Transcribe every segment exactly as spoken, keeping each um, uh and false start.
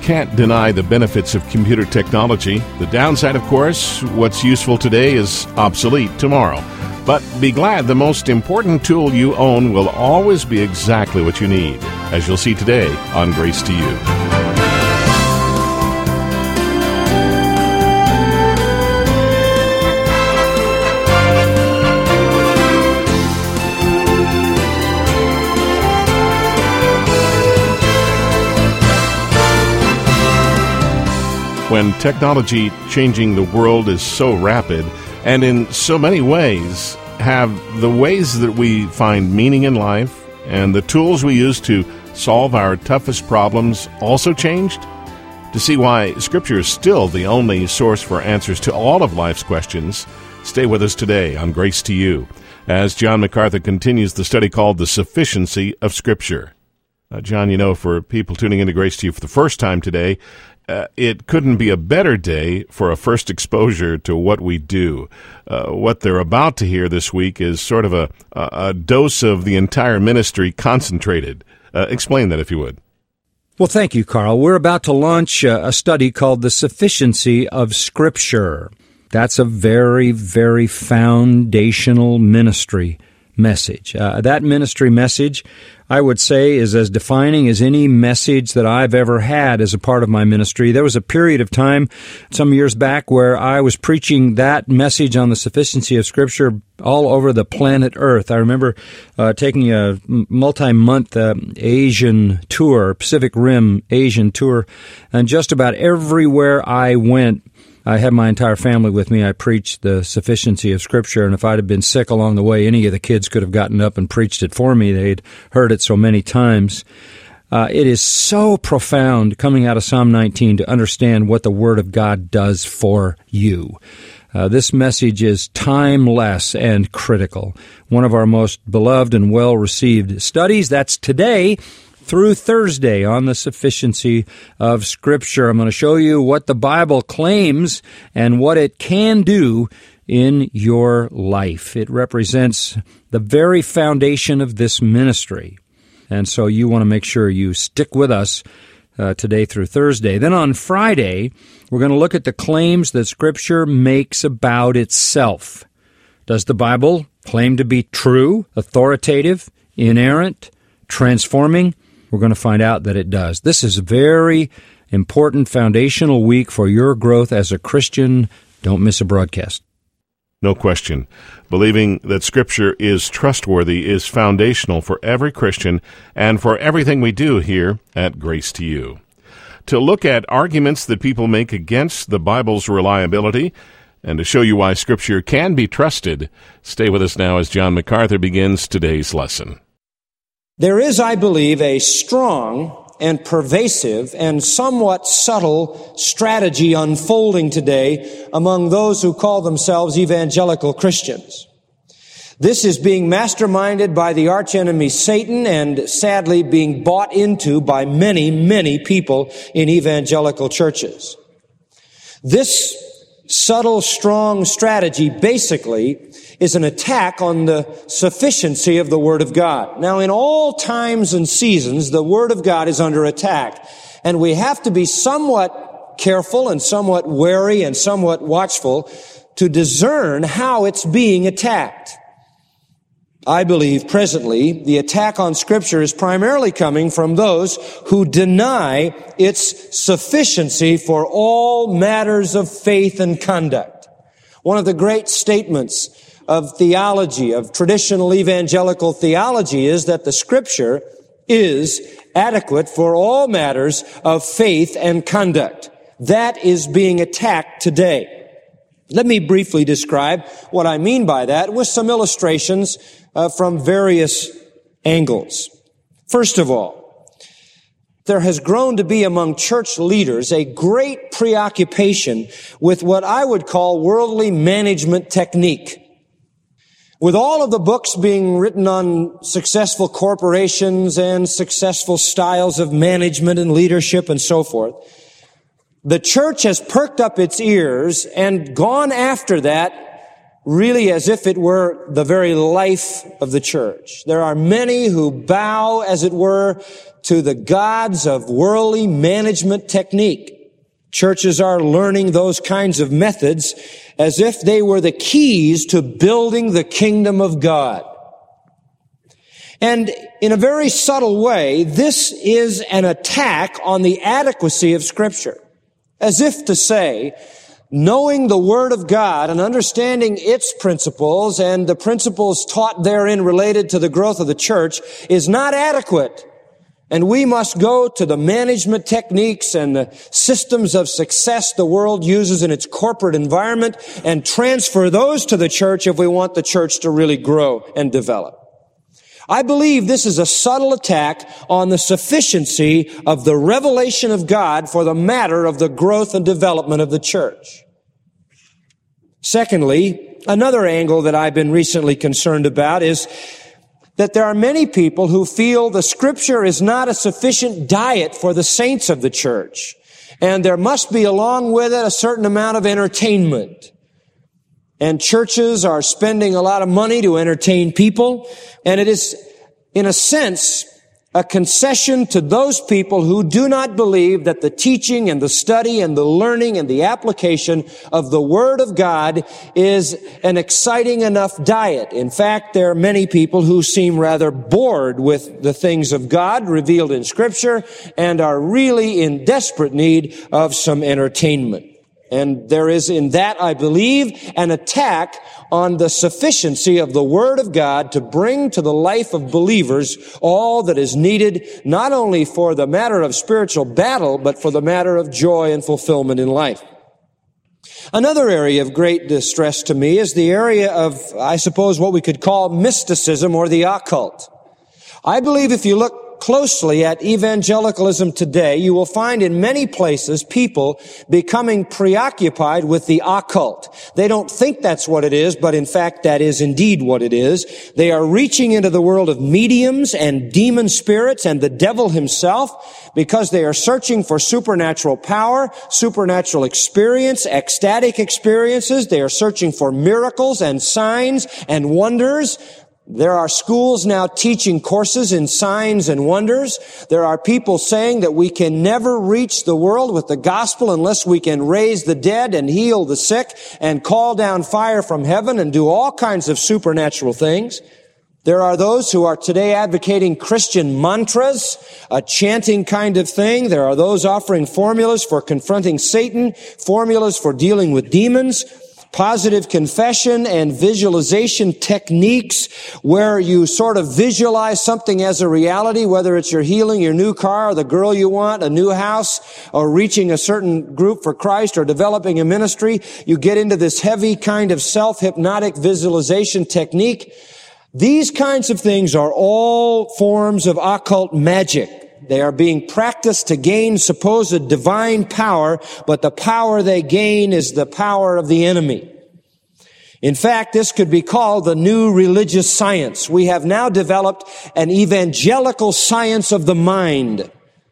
can't deny the benefits of computer technology. The downside, of course, what's useful today is obsolete tomorrow. But be glad the most important tool you own will always be exactly what you need, as you'll see today on Grace to You. When technology changing the world is so rapid, and in so many ways, have the ways that we find meaning in life and the tools we use to solve our toughest problems also changed? To see why Scripture is still the only source for answers to all of life's questions, stay with us today on Grace to You, as John MacArthur continues the study called The Sufficiency of Scripture. Uh, John, you know, for people tuning into Grace to You for the first time today, Uh, it couldn't be a better day for a first exposure to what we do. Uh, what they're about to hear this week is sort of a, a, a dose of the entire ministry concentrated. Uh, explain that, if you would. Well, thank you, Carl. We're about to launch a, a study called The Sufficiency of Scripture. That's a very, very foundational ministry message. Uh, that ministry message, I would say, is as defining as any message that I've ever had as a part of my ministry. There was a period of time some years back where I was preaching that message on the sufficiency of Scripture all over the planet Earth. I remember uh, taking a multi-month uh, Asian tour, Pacific Rim Asian tour, and just about everywhere I went, I had my entire family with me. I preached the sufficiency of Scripture, and if I'd have been sick along the way, any of the kids could have gotten up and preached it for me. They'd heard it so many times. Uh, it is so profound coming out of Psalm nineteen to understand what the Word of God does for you. Uh, this message is timeless and critical. One of our most beloved and well-received studies. That's today through Thursday on the sufficiency of Scripture. I'm going to show you what the Bible claims and what it can do in your life. It represents the very foundation of this ministry. And so you want to make sure you stick with us uh, today through Thursday. Then on Friday, we're going to look at the claims that Scripture makes about itself. Does the Bible claim to be true, authoritative, inerrant, transforming? We're going to find out that it does. This is a very important foundational week for your growth as a Christian. Don't miss a broadcast. No question. Believing that Scripture is trustworthy is foundational for every Christian and for everything we do here at Grace to You. To look at arguments that people make against the Bible's reliability and to show you why Scripture can be trusted, stay with us now as John MacArthur begins today's lesson. There is, I believe, a strong and pervasive and somewhat subtle strategy unfolding today among those who call themselves evangelical Christians. This is being masterminded by the archenemy Satan and sadly being bought into by many, many people in evangelical churches. This subtle, strong strategy basically is an attack on the sufficiency of the Word of God. Now, in all times and seasons, the Word of God is under attack, and we have to be somewhat careful and somewhat wary and somewhat watchful to discern how it's being attacked. I believe presently the attack on Scripture is primarily coming from those who deny its sufficiency for all matters of faith and conduct. One of the great statements of theology, of traditional evangelical theology, is that the Scripture is adequate for all matters of faith and conduct. That is being attacked today. Let me briefly describe what I mean by that with some illustrations uh, from various angles. First of all, there has grown to be among church leaders a great preoccupation with what I would call worldly management technique. With all of the books being written on successful corporations and successful styles of management and leadership and so forth, the church has perked up its ears and gone after that really as if it were the very life of the church. There are many who bow, as it were, to the gods of worldly management technique. Churches are learning those kinds of methods as if they were the keys to building the kingdom of God. And in a very subtle way, this is an attack on the adequacy of Scripture. As if to say, knowing the Word of God and understanding its principles and the principles taught therein related to the growth of the church is not adequate. And we must go to the management techniques and the systems of success the world uses in its corporate environment and transfer those to the church if we want the church to really grow and develop. I believe this is a subtle attack on the sufficiency of the revelation of God for the matter of the growth and development of the church. Secondly, another angle that I've been recently concerned about is that there are many people who feel the Scripture is not a sufficient diet for the saints of the church, and there must be along with it a certain amount of entertainment. And churches are spending a lot of money to entertain people, and it is, in a sense, a concession to those people who do not believe that the teaching and the study and the learning and the application of the Word of God is an exciting enough diet. In fact, there are many people who seem rather bored with the things of God revealed in Scripture and are really in desperate need of some entertainment. And there is in that, I believe, an attack on the sufficiency of the Word of God to bring to the life of believers all that is needed, not only for the matter of spiritual battle, but for the matter of joy and fulfillment in life. Another area of great distress to me is the area of, I suppose, what we could call mysticism or the occult. I believe if you look closely at evangelicalism today, you will find in many places people becoming preoccupied with the occult. They don't think that's what it is, but in fact that is indeed what it is. They are reaching into the world of mediums and demon spirits and the devil himself because they are searching for supernatural power, supernatural experience, ecstatic experiences. They are searching for miracles and signs and wonders. There are schools now teaching courses in signs and wonders. There are people saying that we can never reach the world with the gospel unless we can raise the dead and heal the sick and call down fire from heaven and do all kinds of supernatural things. There are those who are today advocating Christian mantras, a chanting kind of thing. There are those offering formulas for confronting Satan, formulas for dealing with demons, positive confession and visualization techniques where you sort of visualize something as a reality, whether it's your healing, your new car, or the girl you want, a new house, or reaching a certain group for Christ, or developing a ministry. You get into this heavy kind of self-hypnotic visualization technique. These kinds of things are all forms of occult magic. They are being practiced to gain supposed divine power, but the power they gain is the power of the enemy. In fact, this could be called the new religious science. We have now developed an evangelical science of the mind.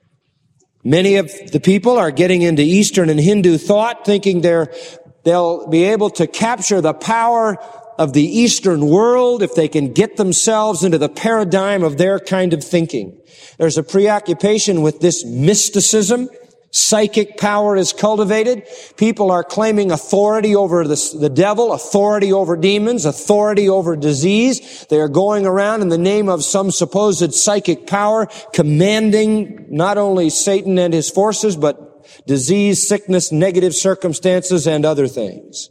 Many of the people are getting into Eastern and Hindu thought, thinking they're, they'll be able to capture the power of the Eastern world if they can get themselves into the paradigm of their kind of thinking. There's a preoccupation with this mysticism. Psychic power is cultivated. People are claiming authority over the, the devil, authority over demons, authority over disease. They are going around in the name of some supposed psychic power, commanding not only Satan and his forces, but disease, sickness, negative circumstances, and other things.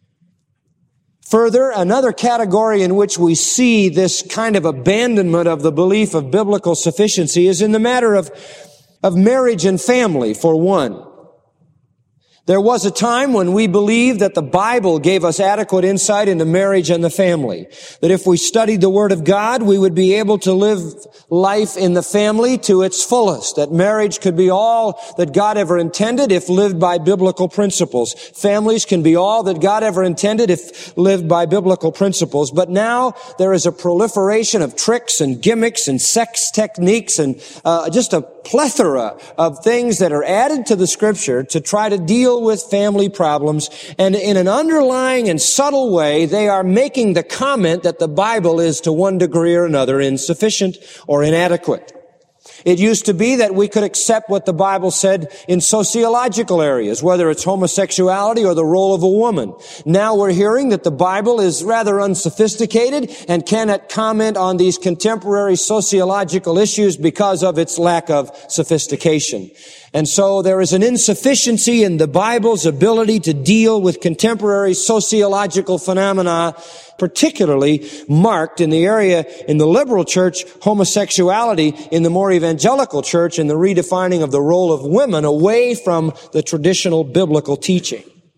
Further, another category in which we see this kind of abandonment of the belief of biblical sufficiency is in the matter of, of marriage and family, for one. There was a time when we believed that the Bible gave us adequate insight into marriage and the family. That if we studied the Word of God, we would be able to live life in the family to its fullest. That marriage could be all that God ever intended if lived by biblical principles. Families can be all that God ever intended if lived by biblical principles. But now there is a proliferation of tricks and gimmicks and sex techniques and uh, just a plethora of things that are added to the Scripture to try to deal with family problems. And in an underlying and subtle way, they are making the comment that the Bible is to one degree or another insufficient or inadequate. It used to be that we could accept what the Bible said in sociological areas, whether it's homosexuality or the role of a woman. Now we're hearing that the Bible is rather unsophisticated and cannot comment on these contemporary sociological issues because of its lack of sophistication. And so there is an insufficiency in the Bible's ability to deal with contemporary sociological phenomena, particularly marked in the area, in the liberal church, homosexuality, in the more evangelical church, in the redefining of the role of women away from the traditional biblical teaching.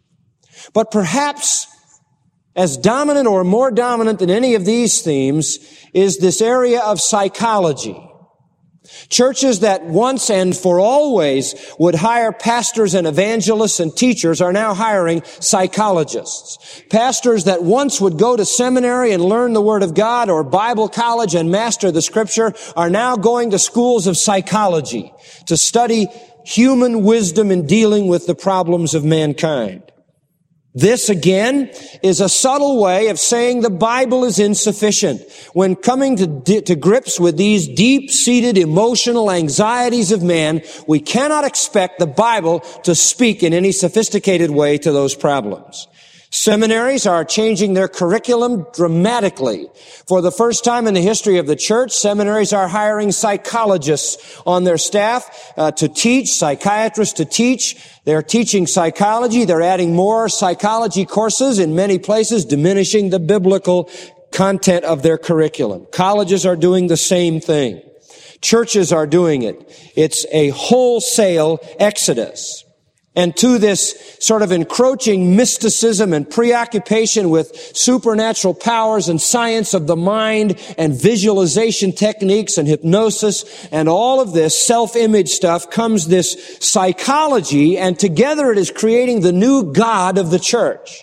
But perhaps as dominant or more dominant than any of these themes is this area of psychology. Churches that once and for always would hire pastors and evangelists and teachers are now hiring psychologists. Pastors that once would go to seminary and learn the Word of God or Bible college and master the Scripture are now going to schools of psychology to study human wisdom in dealing with the problems of mankind. This, again, is a subtle way of saying the Bible is insufficient. When coming to, to grips with these deep-seated emotional anxieties of man, we cannot expect the Bible to speak in any sophisticated way to those problems. Seminaries are changing their curriculum dramatically. For the first time in the history of the church, seminaries are hiring psychologists on their staff uh, to teach, psychiatrists to teach. They're teaching psychology. They're adding more psychology courses in many places, diminishing the biblical content of their curriculum. Colleges are doing the same thing. Churches are doing it. It's a wholesale exodus. And to this sort of encroaching mysticism and preoccupation with supernatural powers and science of the mind and visualization techniques and hypnosis and all of this self-image stuff comes this psychology, and together it is creating the new God of the church.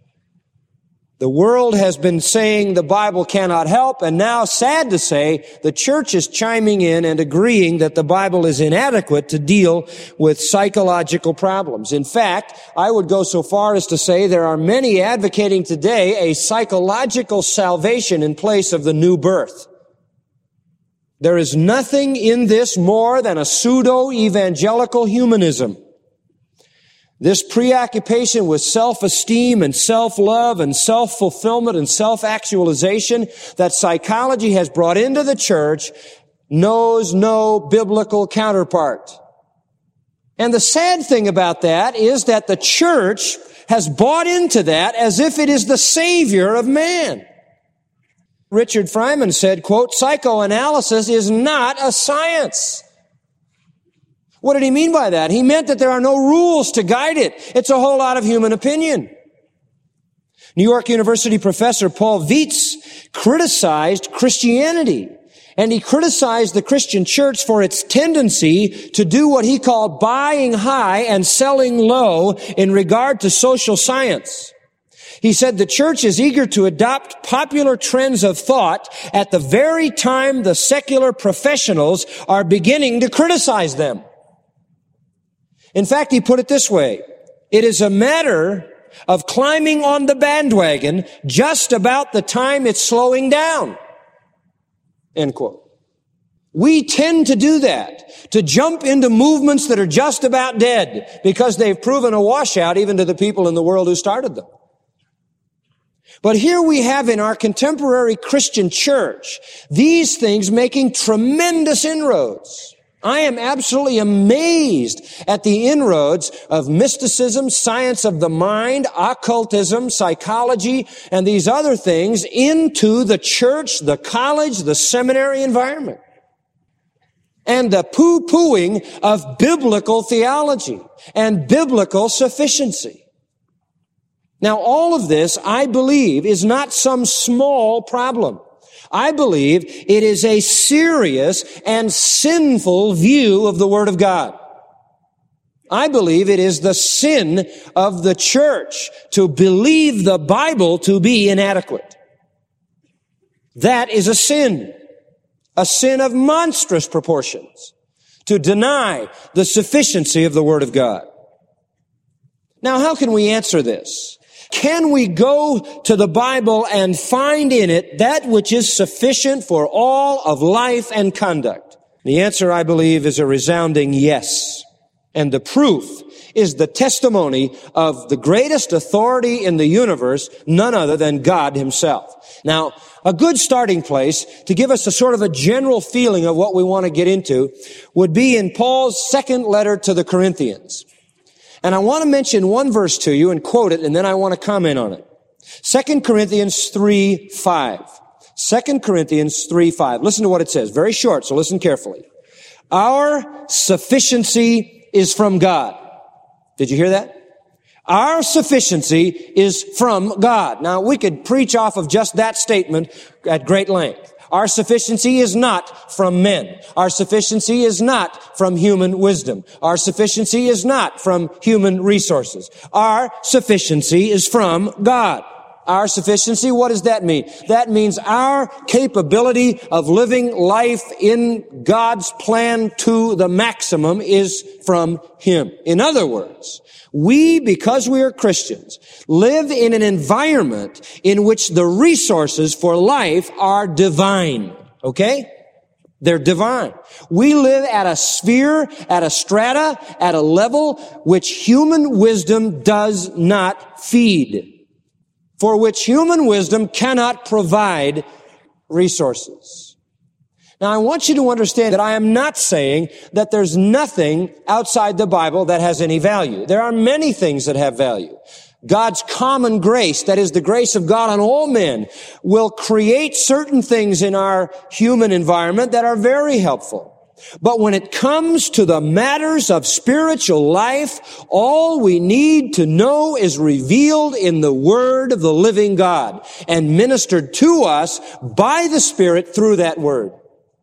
The world has been saying the Bible cannot help, and now, sad to say, the church is chiming in and agreeing that the Bible is inadequate to deal with psychological problems. In fact, I would go so far as to say there are many advocating today a psychological salvation in place of the new birth. There is nothing in this more than a pseudo-evangelical humanism. This preoccupation with self-esteem and self-love and self-fulfillment and self-actualization that psychology has brought into the church knows no biblical counterpart. And the sad thing about that is that the church has bought into that as if it is the savior of man. Richard Feynman said, quote, "Psychoanalysis is not a science." What did he mean by that? He meant that there are no rules to guide it. It's a whole lot of human opinion. New York University professor Paul Vietz criticized Christianity, and he criticized the Christian church for its tendency to do what he called buying high and selling low in regard to social science. He said the church is eager to adopt popular trends of thought at the very time the secular professionals are beginning to criticize them. In fact, he put it this way: it is a matter of climbing on the bandwagon just about the time it's slowing down. End quote. We tend to do that, to jump into movements that are just about dead because they've proven a washout even to the people in the world who started them. But here we have in our contemporary Christian church these things making tremendous inroads. I am absolutely amazed at the inroads of mysticism, science of the mind, occultism, psychology, and these other things into the church, the college, the seminary environment. And the poo-pooing of biblical theology and biblical sufficiency. Now, all of this, I believe, is not some small problem. I believe it is a serious and sinful view of the Word of God. I believe it is the sin of the church to believe the Bible to be inadequate. That is a sin. A sin of monstrous proportions. to deny the sufficiency of the Word of God. Now, how can we answer this? Can we go to the Bible and find in it that which is sufficient for all of life and conduct? The answer, I believe, is a resounding yes. And the proof is the testimony of the greatest authority in the universe, none other than God Himself. Now, a good starting place to give us a sort of a general feeling of what we want to get into would be in Paul's second letter to the Corinthians. And I want to mention one verse to you and quote it, and then I want to comment on it. Second Corinthians three five. Second Corinthians three five. Listen to what it says. Very short, so listen carefully. Our sufficiency is from God. Did you hear that? Our sufficiency is from God. Now, we could preach off of just that statement at great length. Our sufficiency is not from men. Our sufficiency is not from human wisdom. Our sufficiency is not from human resources. Our sufficiency is from God. Our sufficiency, what does that mean? That means our capability of living life in God's plan to the maximum is from Him. In other words, we, because we are Christians, live in an environment in which the resources for life are divine. Okay? They're divine. We live at a sphere, at a strata, at a level which human wisdom does not feed, for which human wisdom cannot provide resources. Now, I want you to understand that I am not saying that there's nothing outside the Bible that has any value. There are many things that have value. God's common grace, that is the grace of God on all men, will create certain things in our human environment that are very helpful. But when it comes to the matters of spiritual life, all we need to know is revealed in the Word of the living God and ministered to us by the Spirit through that Word.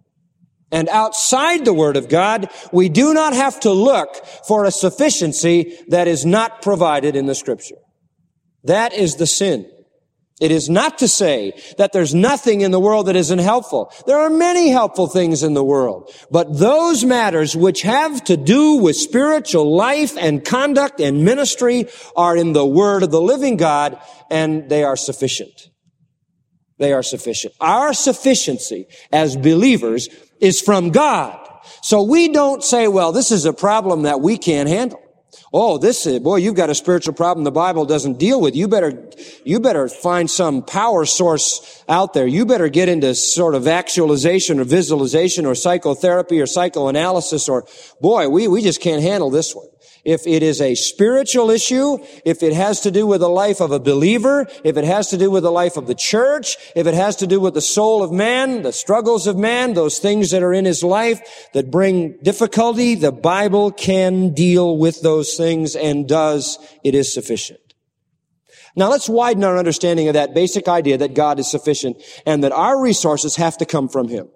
And outside the Word of God, we do not have to look for a sufficiency that is not provided in the Scripture. That is the sin. It is not to say that there's nothing in the world that isn't helpful. There are many helpful things in the world. But those matters which have to do with spiritual life and conduct and ministry are in the Word of the living God, and they are sufficient. They are sufficient. Our sufficiency as believers is from God. So we don't say, well, this is a problem that we can't handle. Oh, this is, boy, you've got a spiritual problem the Bible doesn't deal with. You better, you better find some power source out there. You better get into sort of actualization or visualization or psychotherapy or psychoanalysis or, boy, we, we just can't handle this one. If it is a spiritual issue, if it has to do with the life of a believer, if it has to do with the life of the church, if it has to do with the soul of man, the struggles of man, those things that are in his life that bring difficulty, the Bible can deal with those things and does. It is sufficient. Now let's widen our understanding of that basic idea that God is sufficient and that our resources have to come from Him.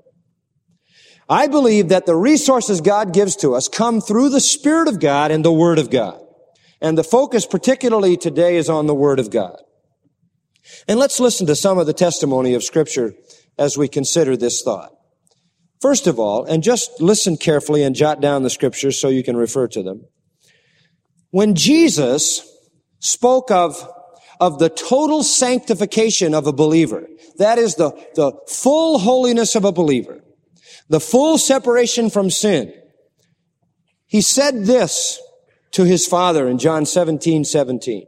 I believe that the resources God gives to us come through the Spirit of God and the Word of God. And the focus particularly today is on the Word of God. And let's listen to some of the testimony of Scripture as we consider this thought. First of all, and just listen carefully and jot down the Scriptures so you can refer to them. When Jesus spoke of, of the total sanctification of a believer, that is the, the full holiness of a believer, the full separation from sin, He said this to His Father in John seventeen seventeen.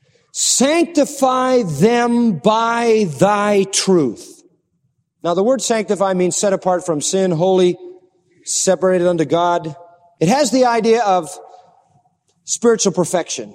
Sanctify them by Thy truth. Now the word sanctify means set apart from sin, holy, separated unto God. It has the idea of spiritual perfection,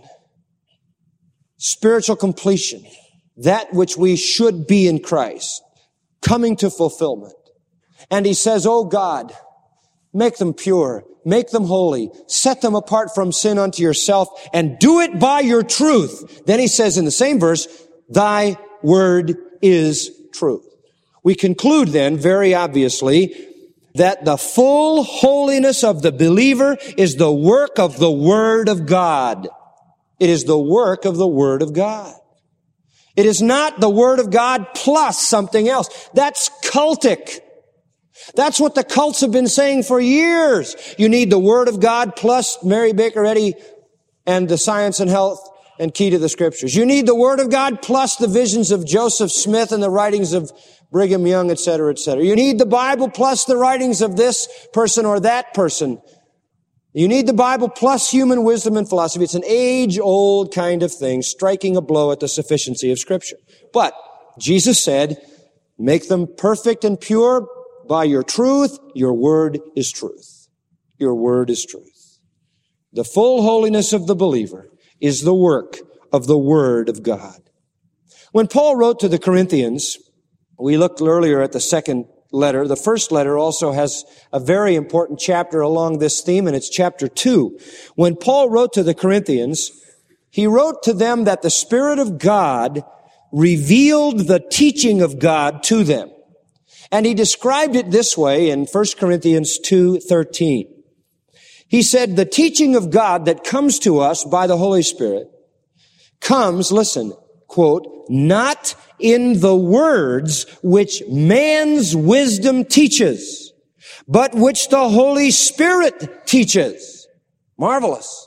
spiritual completion, that which we should be in Christ, coming to fulfillment. And He says, oh God, make them pure, make them holy, set them apart from sin unto Yourself, and do it by Your truth. Then He says in the same verse, Thy word is truth. We conclude then, very obviously, that the full holiness of the believer is the work of the Word of God. It is the work of the Word of God. It is not the Word of God plus something else. That's cultic. That's what the cults have been saying for years. You need the Word of God plus Mary Baker Eddy and the Science and Health and Key to the Scriptures. You need the Word of God plus the visions of Joseph Smith and the writings of Brigham Young, et cetera, et cetera. You need the Bible plus the writings of this person or that person. You need the Bible plus human wisdom and philosophy. It's an age-old kind of thing, striking a blow at the sufficiency of Scripture. But Jesus said, make them perfect and pure by your truth. Your word is truth. Your word is truth. The full holiness of the believer is the work of the Word of God. When Paul wrote to the Corinthians, we looked earlier at the second letter. The first letter also has a very important chapter along this theme, and it's chapter two. When Paul wrote to the Corinthians, he wrote to them that the Spirit of God revealed the teaching of God to them. And he described it this way in First Corinthians two thirteen. He said, the teaching of God that comes to us by the Holy Spirit comes, listen, quote, not in the words which man's wisdom teaches, but which the Holy Spirit teaches. Marvelous.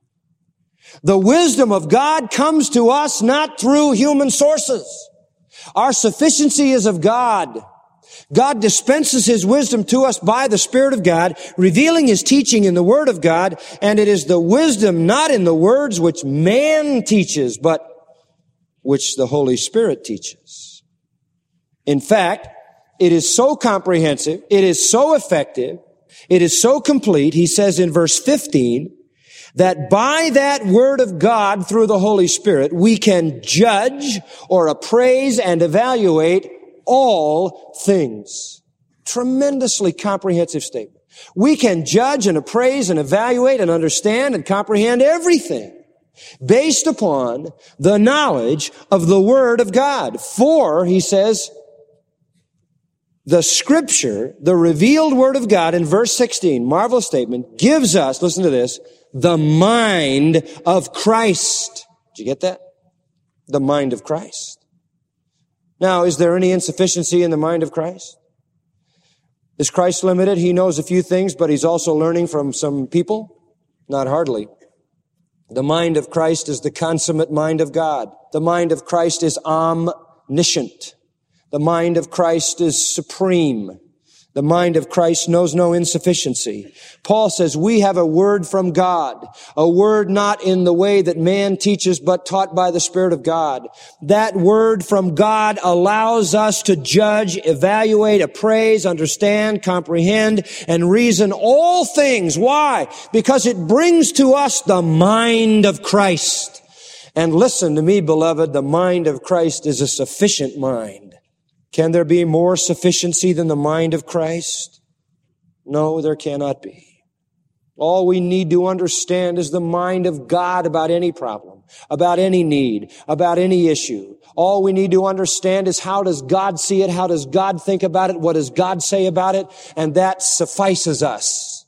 The wisdom of God comes to us not through human sources. Our sufficiency is of God. God dispenses His wisdom to us by the Spirit of God, revealing His teaching in the Word of God, and it is the wisdom not in the words which man teaches, but which the Holy Spirit teaches. In fact, it is so comprehensive, it is so effective, it is so complete, he says in verse fifteen, that by that Word of God through the Holy Spirit, we can judge or appraise and evaluate all things. Tremendously comprehensive statement. We can judge and appraise and evaluate and understand and comprehend everything based upon the knowledge of the Word of God. For, he says, the Scripture, the revealed Word of God in verse sixteen, marvelous statement, gives us, listen to this, the mind of Christ. Did you get that? The mind of Christ. Now, is there any insufficiency in the mind of Christ? Is Christ limited? He knows a few things, but He's also learning from some people? Not hardly. The mind of Christ is the consummate mind of God. The mind of Christ is omniscient. The mind of Christ is supreme. The mind of Christ knows no insufficiency. Paul says we have a word from God, a word not in the way that man teaches, but taught by the Spirit of God. That word from God allows us to judge, evaluate, appraise, understand, comprehend, and reason all things. Why? Because it brings to us the mind of Christ. And listen to me, beloved, the mind of Christ is a sufficient mind. Can there be more sufficiency than the mind of Christ? No, there cannot be. All we need to understand is the mind of God about any problem, about any need, about any issue. All we need to understand is how does God see it? How does God think about it? What does God say about it? And that suffices us.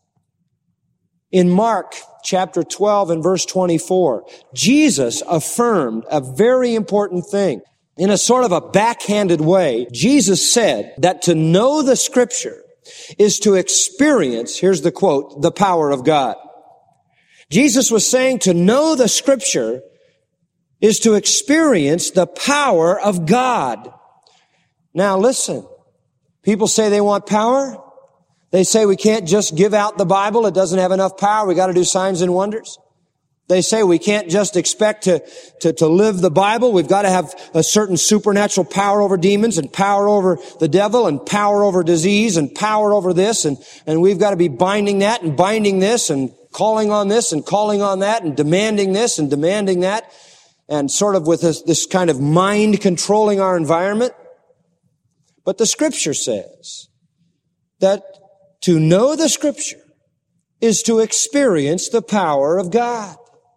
In Mark chapter twelve and verse twenty-four, Jesus affirmed a very important thing. In a sort of a backhanded way, Jesus said that to know the Scripture is to experience, here's the quote, the power of God. Jesus was saying to know the Scripture is to experience the power of God. Now listen, people say they want power. They say we can't just give out the Bible. It doesn't have enough power. We got to do signs and wonders. They say we can't just expect to, to, to live the Bible. We've got to have a certain supernatural power over demons and power over the devil and power over disease and power over this. And, and we've got to be binding that and binding this and calling on this and calling on that and demanding this and demanding that. And sort of with this, this kind of mind controlling our environment. But the Scripture says that to know the Scripture is to experience the power of God.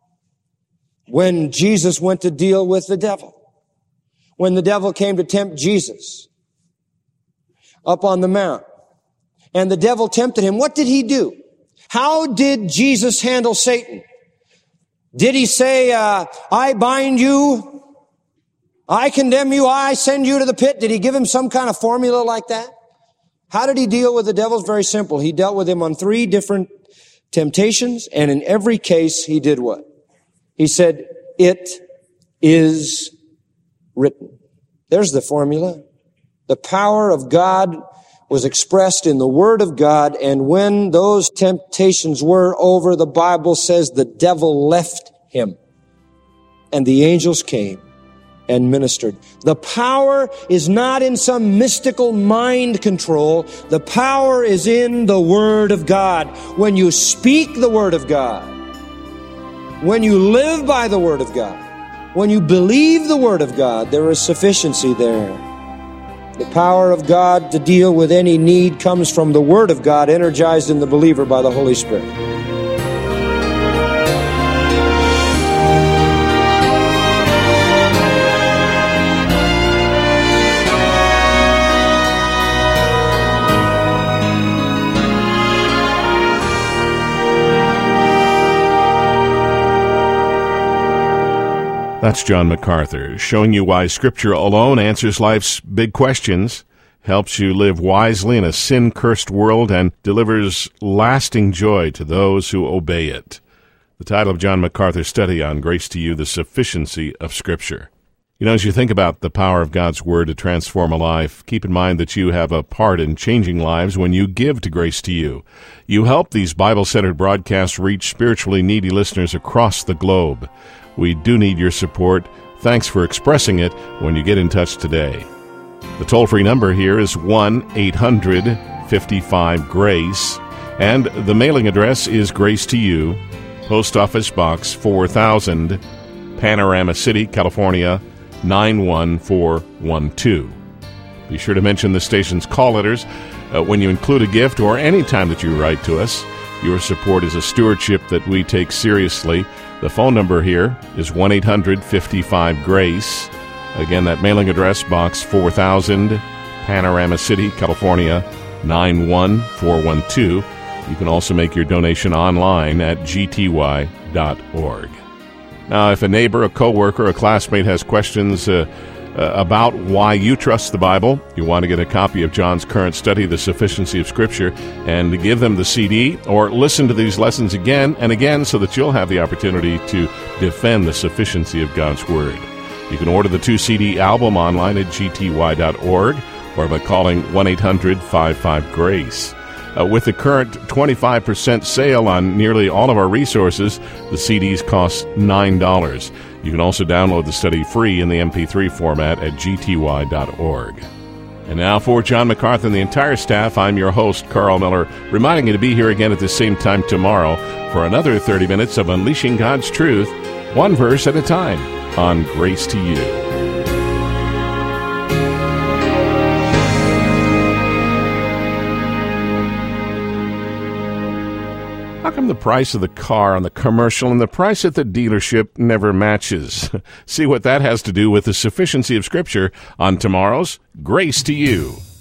When Jesus went to deal with the devil, when the devil came to tempt Jesus up on the mount, and the devil tempted him, what did he do? How did Jesus handle Satan? Did he say, uh, I bind you, I condemn you, I send you to the pit? Did he give him some kind of formula like that? How did he deal with the devil? It's very simple. He dealt with him on three different temptations, and in every case, he did what? He said, it is written. There's the formula. The power of God was expressed in the Word of God, and when those temptations were over, the Bible says the devil left him, and the angels came and ministered. The power is not in some mystical mind control. The power is in the Word of God. When you speak the Word of God, when you live by the Word of God, when you believe the Word of God, there is sufficiency there. The power of God to deal with any need comes from the Word of God energized in the believer by the Holy Spirit. That's John MacArthur, showing you why Scripture alone answers life's big questions, helps you live wisely in a sin-cursed world, and delivers lasting joy to those who obey it. The title of John MacArthur's study on Grace to You, The Sufficiency of Scripture. You know, as you think about the power of God's Word to transform a life, keep in mind that you have a part in changing lives when you give to Grace to You. You help these Bible-centered broadcasts reach spiritually needy listeners across the globe. We do need your support. Thanks for expressing it when you get in touch today. The toll-free number here is one eight hundred fifty-five GRACE, and the mailing address is Grace to You, Post Office Box four thousand, Panorama City, California, nine one four one two. Be sure to mention the station's call letters uh, when you include a gift or any time that you write to us. Your support is a stewardship that we take seriously. The phone number here is one eight hundred fifty-five GRACE. Again, that mailing address, Box four thousand, Panorama City, California, nine one four one two. You can also make your donation online at g t y dot org. Now, if a neighbor, a coworker, a classmate has questions uh, uh, about why you trust the Bible, you want to get a copy of John's current study, The Sufficiency of Scripture, and to give them the C D, or listen to these lessons again and again so that you'll have the opportunity to defend the sufficiency of God's Word. You can order the two C D album online at g t y dot org or by calling one eight hundred fifty-five GRACE. Uh, with the current twenty-five percent sale on nearly all of our resources, the C Ds cost nine dollars. You can also download the study free in the M P three format at g t y dot org. And now for John MacArthur and the entire staff, I'm your host, Carl Miller, reminding you to be here again at the same time tomorrow for another thirty minutes of Unleashing God's Truth, one verse at a time, on Grace to You. How come the price of the car on the commercial and the price at the dealership never matches? See what that has to do with the sufficiency of Scripture on tomorrow's Grace to You.